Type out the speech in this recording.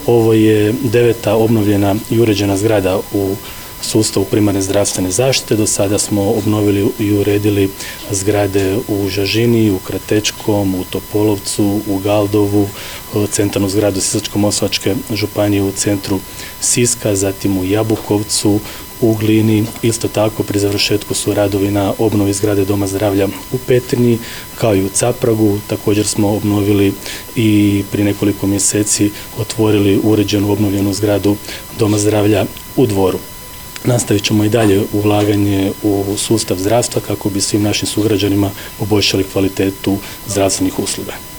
Ovo je 9. obnovljena i uređena zgrada u sustavu primarne zdravstvene zaštite. Do sada smo obnovili i uredili zgrade u Žažini, u Kratečkom, u Topolovcu, u Galdovu, centralnu zgradu Sisačko-moslavačke županije u centru Siska, zatim u Jabukovcu, u Glini. Isto tako pri završetku su radovi na obnovi zgrade Doma zdravlja u Petrinji, kao i u Capragu. Također smo obnovili i pri nekoliko mjeseci otvorili uređenu obnovljenu zgradu Doma zdravlja u Dvoru. Nastavit ćemo i dalje ulaganje u sustav zdravstva kako bi svim našim sugrađanima poboljšali kvalitetu zdravstvenih usluga.